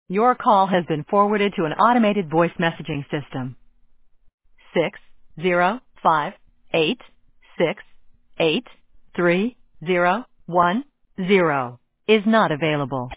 Your call has been forwarded to an automated voice messaging system. 60586831010 is not available.